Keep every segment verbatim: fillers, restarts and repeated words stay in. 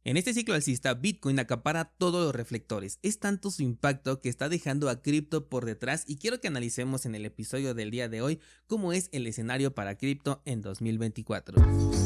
En este ciclo alcista, Bitcoin acapara todos los reflectores. Es tanto su impacto que está dejando a cripto por detrás y quiero que analicemos en el episodio del día de hoy cómo es el escenario para cripto en dos mil veinticuatro.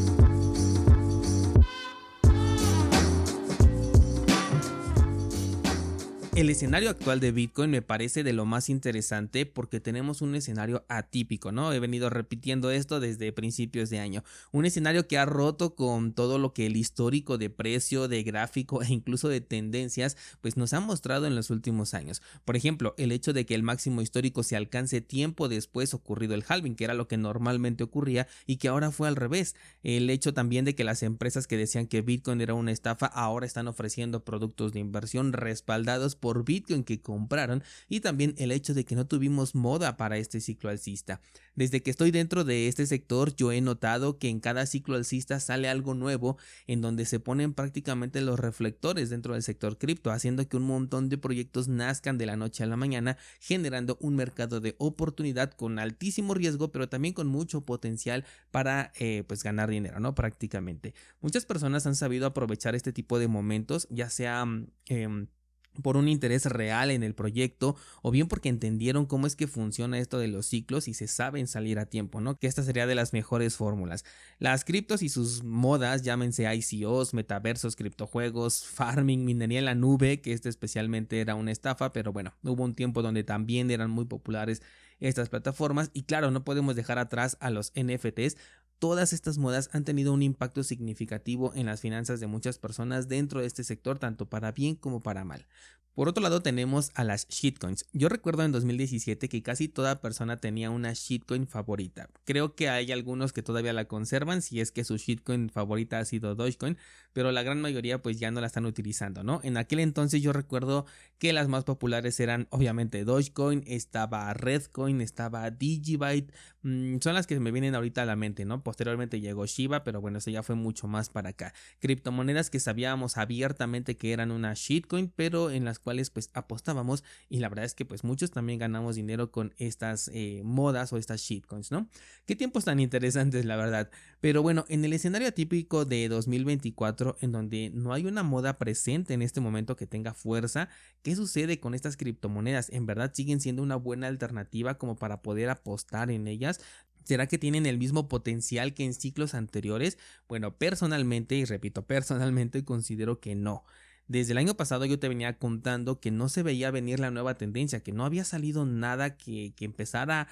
El escenario actual de Bitcoin me parece de lo más interesante porque tenemos un escenario atípico, ¿no? He venido repitiendo esto desde principios de año. Un escenario que ha roto con todo lo que el histórico de precio, de gráfico e incluso de tendencias, pues nos ha mostrado en los últimos años. Por ejemplo, el hecho de que el máximo histórico se alcance tiempo después ocurrido el halving, que era lo que normalmente ocurría y que ahora fue al revés. El hecho también de que las empresas que decían que Bitcoin era una estafa ahora están ofreciendo productos de inversión respaldados por Bitcoin que compraron, y también el hecho de que no tuvimos moda para este ciclo alcista. Desde que estoy dentro de este sector, yo he notado que en cada ciclo alcista sale algo nuevo en donde se ponen prácticamente los reflectores dentro del sector cripto, haciendo que un montón de proyectos nazcan de la noche a la mañana, generando un mercado de oportunidad con altísimo riesgo, pero también con mucho potencial para eh, pues ganar dinero, ¿no? Prácticamente. Muchas personas han sabido aprovechar este tipo de momentos, ya sea eh, por un interés real en el proyecto o bien porque entendieron cómo es que funciona esto de los ciclos y se saben salir a tiempo, ¿no? Que esta sería de las mejores fórmulas. Las criptos y sus modas, llámense I C Os, metaversos, criptojuegos, farming, minería en la nube, que este especialmente era una estafa, pero bueno, hubo un tiempo donde también eran muy populares estas plataformas y claro, no podemos dejar atrás a los N F Ts. Todas estas modas han tenido un impacto significativo en las finanzas de muchas personas dentro de este sector, tanto para bien como para mal. Por otro lado tenemos a las shitcoins. Yo recuerdo en dos mil diecisiete que casi toda persona tenía una shitcoin favorita. Creo que hay algunos que todavía la conservan si es que su shitcoin favorita ha sido Dogecoin, pero la gran mayoría pues ya no la están utilizando, ¿no? En aquel entonces yo recuerdo que las más populares eran obviamente Dogecoin, estaba Redcoin, estaba Digibyte, mmm, son las que me vienen ahorita a la mente, ¿no? Posteriormente llegó Shiba, pero bueno, eso ya fue mucho más para acá. Criptomonedas que sabíamos abiertamente que eran una shitcoin, pero en las cuales pues apostábamos y la verdad es que pues muchos también ganamos dinero con estas eh, modas o estas shitcoins, ¿no? Qué tiempos tan interesantes, la verdad. Pero bueno, en el escenario típico de dos mil veinticuatro, en donde no hay una moda presente en este momento que tenga fuerza, ¿qué sucede con estas criptomonedas? ¿En verdad siguen siendo una buena alternativa como para poder apostar en ellas? ¿Será que tienen el mismo potencial que en ciclos anteriores? Bueno, personalmente, y repito, personalmente considero que no. Desde el año pasado yo te venía contando que no se veía venir la nueva tendencia, que no había salido nada que, que empezara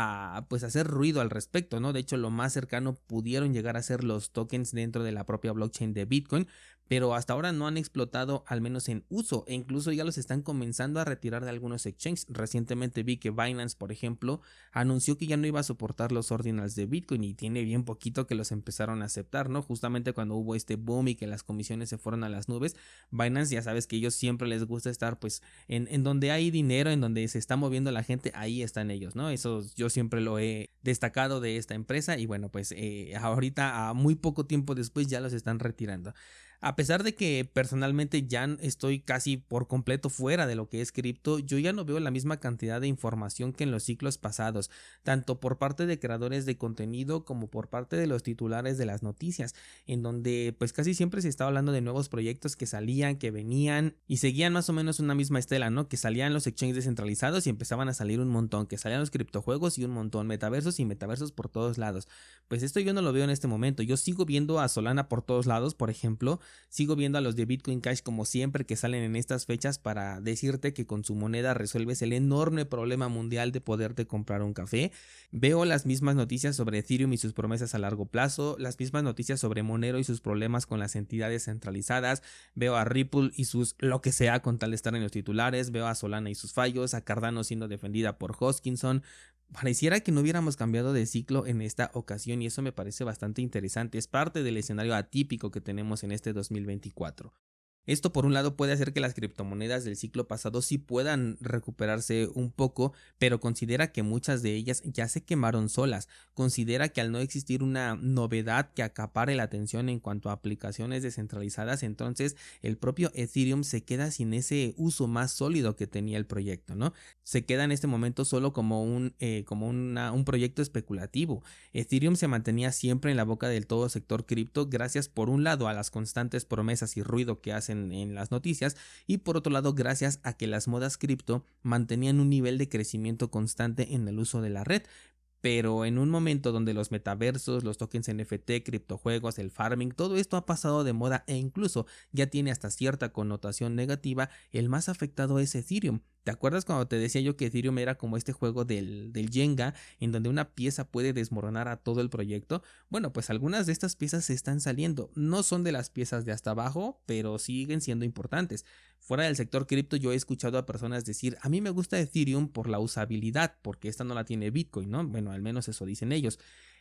a pues hacer ruido al respecto, ¿no? De hecho, lo más cercano pudieron llegar a ser los tokens dentro de la propia blockchain de Bitcoin, pero hasta ahora no han explotado al menos en uso e incluso ya los están comenzando a retirar de algunos exchanges. Recientemente vi que Binance, por ejemplo, anunció que ya no iba a soportar los ordinals de Bitcoin y tiene bien poquito que los empezaron a aceptar, ¿no? Justamente cuando hubo este boom y que las comisiones se fueron a las nubes, Binance ya sabes que ellos siempre les gusta estar pues en, en donde hay dinero, en donde se está moviendo la gente, ahí están ellos, ¿no? Eso yo siempre lo he destacado de esta empresa y bueno pues eh, ahorita a muy poco tiempo después ya los están retirando. A pesar de que personalmente ya estoy casi por completo fuera de lo que es cripto, yo ya no veo la misma cantidad de información que en los ciclos pasados, tanto por parte de creadores de contenido como por parte de los titulares de las noticias, en donde pues casi siempre se estaba hablando de nuevos proyectos que salían, que venían y seguían más o menos una misma estela, ¿no? Que salían los exchanges descentralizados y empezaban a salir un montón, que salían los criptojuegos y un montón, metaversos y metaversos por todos lados. Pues esto yo no lo veo en este momento. Yo sigo viendo a Solana por todos lados, por ejemplo. Sigo viendo a los de Bitcoin Cash como siempre que salen en estas fechas para decirte que con su moneda resuelves el enorme problema mundial de poderte comprar un café. Veo las mismas noticias sobre Ethereum y sus promesas a largo plazo, las mismas noticias sobre Monero y sus problemas con las entidades centralizadas. Veo a Ripple y sus lo que sea con tal de estar en los titulares. Veo a Solana y sus fallos, a Cardano siendo defendida por Hoskinson. Pareciera que no hubiéramos cambiado de ciclo en esta ocasión y eso me parece bastante interesante. Es parte del escenario atípico que tenemos en este dos mil veinticuatro. Esto por un lado puede hacer que las criptomonedas del ciclo pasado sí puedan recuperarse un poco, pero considera que muchas de ellas ya se quemaron solas. Considera que al no existir una novedad que acapare la atención en cuanto a aplicaciones descentralizadas, entonces el propio Ethereum se queda sin ese uso más sólido que tenía el proyecto, ¿no? Se queda en este momento solo como un, eh, como una, un proyecto especulativo. Ethereum se mantenía siempre en la boca del todo sector cripto gracias por un lado a las constantes promesas y ruido que hacen en las noticias, y por otro lado gracias a que las modas cripto mantenían un nivel de crecimiento constante en el uso de la red. Pero en un momento donde los metaversos, los tokens N F T, criptojuegos, el farming, todo esto ha pasado de moda e incluso ya tiene hasta cierta connotación negativa, el más afectado es Ethereum. ¿Te acuerdas cuando te decía yo que Ethereum era como este juego del, del Jenga, en donde una pieza puede desmoronar a todo el proyecto? Bueno, pues algunas de estas piezas se están saliendo. No son de las piezas de hasta abajo, pero siguen siendo importantes. Fuera del sector cripto, yo he escuchado a personas decir, a mí me gusta Ethereum por la usabilidad, porque esta no la tiene Bitcoin, ¿no? Bueno, al menos eso dicen ellos.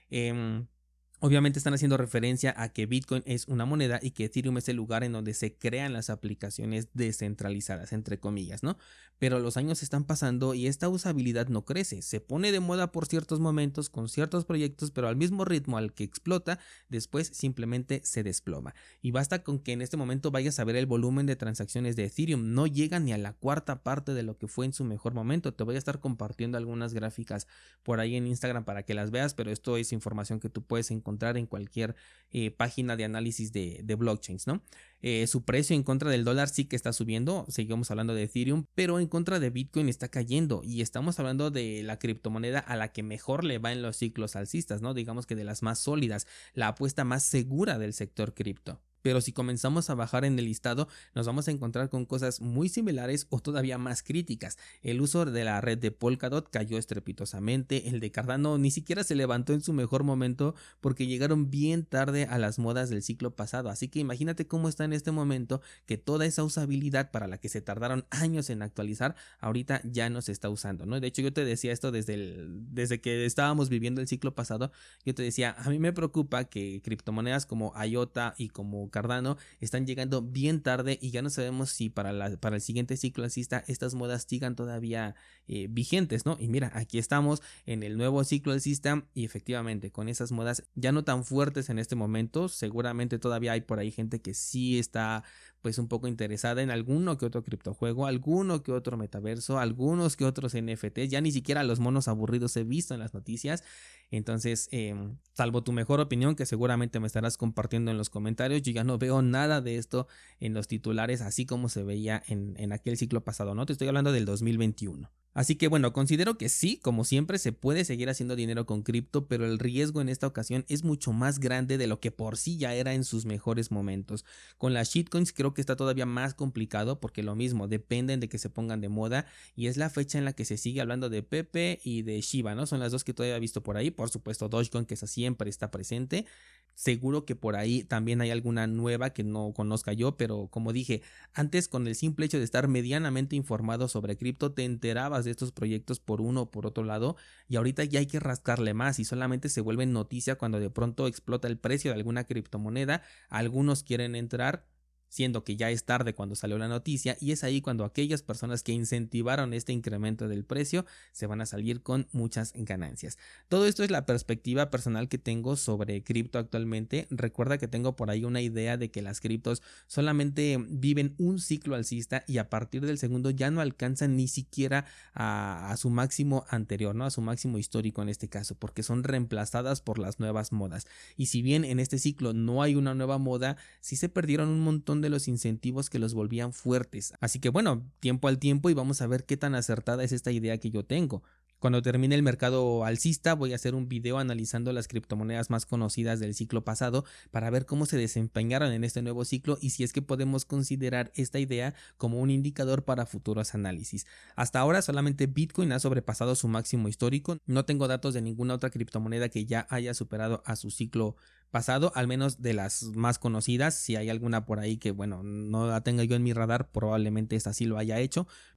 Eh, Obviamente están haciendo referencia a que Bitcoin es una moneda y que Ethereum es el lugar en donde se crean las aplicaciones descentralizadas, entre comillas, ¿no? Pero los años están pasando y esta usabilidad no crece. Se pone de moda por ciertos momentos, con ciertos proyectos, pero al mismo ritmo al que explota, después simplemente se desploma. Y basta con que en este momento vayas a ver el volumen de transacciones de Ethereum. No llega ni a la cuarta parte de lo que fue en su mejor momento. Te voy a estar compartiendo algunas gráficas por ahí en Instagram para que las veas, pero esto es información que tú puedes encontrar en cualquier eh, página de análisis de, de blockchains, ¿no? Eh, su precio en contra del dólar sí que está subiendo, seguimos hablando de Ethereum, pero en contra de Bitcoin está cayendo, y estamos hablando de la criptomoneda a la que mejor le va en los ciclos alcistas, ¿no? Digamos que de las más sólidas, la apuesta más segura del sector cripto. Pero si comenzamos a bajar en el listado, nos vamos a encontrar con cosas muy similares o todavía más críticas. El uso de la red de Polkadot cayó estrepitosamente, el de Cardano ni siquiera se levantó en su mejor momento porque llegaron bien tarde a las modas del ciclo pasado. Así que imagínate cómo está en este momento, que toda esa usabilidad para la que se tardaron años en actualizar, ahorita ya no se está usando, ¿no? De hecho, yo te decía esto desde, el, desde que estábamos viviendo el ciclo pasado. Yo te decía, a mí me preocupa que criptomonedas como I O T A y como Cardano están llegando bien tarde y ya no sabemos si para, la, para el siguiente ciclo alcista estas modas sigan todavía eh, vigentes, ¿no? Y mira, aquí estamos en el nuevo ciclo alcista y efectivamente con esas modas ya no tan fuertes en este momento, seguramente todavía hay por ahí gente que sí está pues un poco interesada en alguno que otro criptojuego, alguno que otro metaverso, algunos que otros N F Ts, ya ni siquiera los monos aburridos he visto en las noticias. Entonces, eh, salvo tu mejor opinión, que seguramente me estarás compartiendo en los comentarios, yo ya no veo nada de esto en los titulares, así como se veía en, en aquel ciclo pasado, ¿no? Te estoy hablando del dos mil veintiuno. Así que bueno, considero que sí, como siempre se puede seguir haciendo dinero con cripto, pero el riesgo en esta ocasión es mucho más grande de lo que por sí ya era en sus mejores momentos. Con las shitcoins creo que está todavía más complicado porque lo mismo, dependen de que se pongan de moda y es la fecha en la que se sigue hablando de Pepe y de Shiba, ¿no? Son las dos que todavía he visto por ahí, por supuesto Dogecoin, que esa siempre está presente. Seguro que por ahí también hay alguna nueva que no conozca yo, pero como dije, antes con el simple hecho de estar medianamente informado sobre cripto te enterabas de estos proyectos por uno o por otro lado, y ahorita ya hay que rascarle más y solamente se vuelve noticia cuando de pronto explota el precio de alguna criptomoneda. Algunos quieren entrar, siendo que ya es tarde cuando salió la noticia, y es ahí cuando aquellas personas que incentivaron este incremento del precio se van a salir con muchas ganancias. Todo esto es la perspectiva personal que tengo sobre cripto actualmente. Recuerda que tengo por ahí una idea de que las criptos solamente viven un ciclo alcista y a partir del segundo ya no alcanzan ni siquiera a, a su máximo anterior, ¿no? A su máximo histórico en este caso, porque son reemplazadas por las nuevas modas. Y si bien en este ciclo no hay una nueva moda, sí se perdieron un montón de los incentivos que los volvían fuertes. Así que bueno, tiempo al tiempo y vamos a ver qué tan acertada es esta idea que yo tengo. Cuando termine el mercado alcista voy a hacer un video analizando las criptomonedas más conocidas del ciclo pasado para ver cómo se desempeñaron en este nuevo ciclo y si es que podemos considerar esta idea como un indicador para futuros análisis. Hasta ahora solamente Bitcoin ha sobrepasado su máximo histórico. No tengo datos de ninguna otra criptomoneda que ya haya superado a su ciclo pasado, al menos de las más conocidas. Si hay alguna por ahí que bueno no la tenga yo en mi radar, probablemente esta sí lo haya hecho,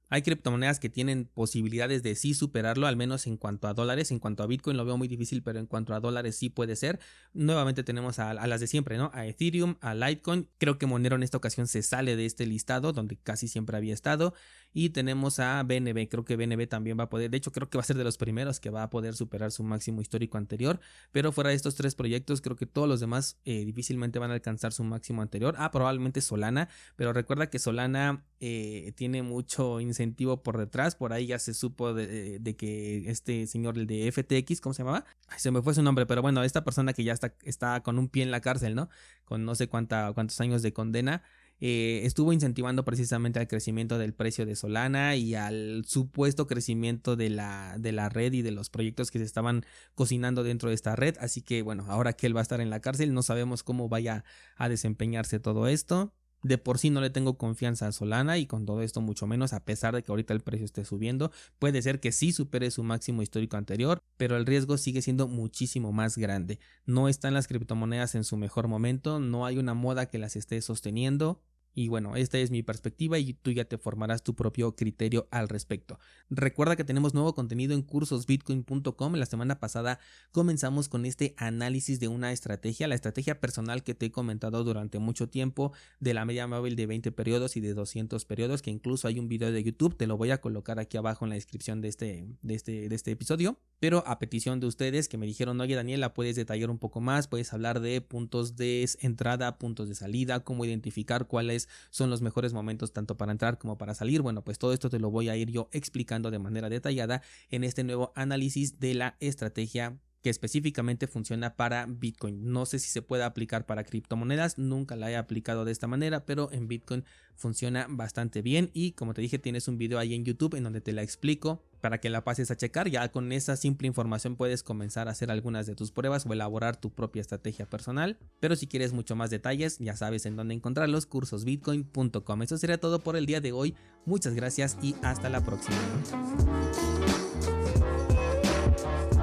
Hay criptomonedas que tienen posibilidades de sí superarlo, al menos en cuanto a dólares. En cuanto a Bitcoin lo veo muy difícil, pero en cuanto a dólares sí puede ser. Nuevamente tenemos a, a las de siempre, ¿no? A Ethereum, a Litecoin. Creo que Monero en esta ocasión se sale de este listado, donde casi siempre había estado. Y tenemos a B N B. Creo que B N B también va a poder, de hecho creo que va a ser de los primeros que va a poder superar su máximo histórico anterior. Pero fuera de estos tres proyectos, creo que todos los demás eh, difícilmente van a alcanzar su máximo anterior. Ah, probablemente Solana, pero recuerda que Solana eh, tiene mucho incentivo por detrás. Por ahí ya se supo de, de que este señor, el de F T X, ¿cómo se llamaba? Ay, se me fue su nombre, pero bueno, esta persona que ya está, está con un pie en la cárcel, ¿no? Con no sé cuánta, cuántos años de condena. Eh, estuvo incentivando precisamente al crecimiento del precio de Solana y al supuesto crecimiento de la, de la red y de los proyectos que se estaban cocinando dentro de esta red. Así que bueno, ahora que él va a estar en la cárcel, no sabemos cómo vaya a desempeñarse todo esto. De por sí no le tengo confianza a Solana y con todo esto mucho menos, a pesar de que ahorita el precio esté subiendo. Puede ser que sí supere su máximo histórico anterior, pero el riesgo sigue siendo muchísimo más grande. No están las criptomonedas en su mejor momento, no hay una moda que las esté sosteniendo. Y bueno, esta es mi perspectiva y tú ya te formarás tu propio criterio al respecto. Recuerda que tenemos nuevo contenido en cursos bitcoin punto com. La semana pasada comenzamos con este análisis de una estrategia, la estrategia personal que te he comentado durante mucho tiempo, de la media móvil de veinte periodos y de doscientos periodos, que incluso hay un video de YouTube, te lo voy a colocar aquí abajo en la descripción de este, de este, de este episodio. Pero a petición de ustedes que me dijeron, oye Daniel, ¿la puedes detallar un poco más? Puedes hablar de puntos de entrada, puntos de salida, cómo identificar cuáles son los mejores momentos tanto para entrar como para salir. Bueno, pues todo esto te lo voy a ir yo explicando de manera detallada en este nuevo análisis de la estrategia que específicamente funciona para Bitcoin. No sé si se puede aplicar para criptomonedas, nunca la he aplicado de esta manera, pero en Bitcoin funciona bastante bien y como te dije, tienes un video ahí en YouTube en donde te la explico para que la pases a checar. Ya con esa simple información puedes comenzar a hacer algunas de tus pruebas o elaborar tu propia estrategia personal, pero si quieres mucho más detalles ya sabes en dónde encontrarlos, cursos bitcoin punto com. Eso sería todo por el día de hoy, muchas gracias y hasta la próxima.